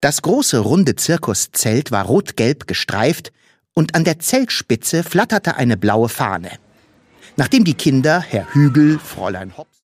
Das große, runde Zirkuszelt war rot-gelb gestreift und an der Zeltspitze flatterte eine blaue Fahne. Nachdem die Kinder, Herr Hügel, Fräulein Hops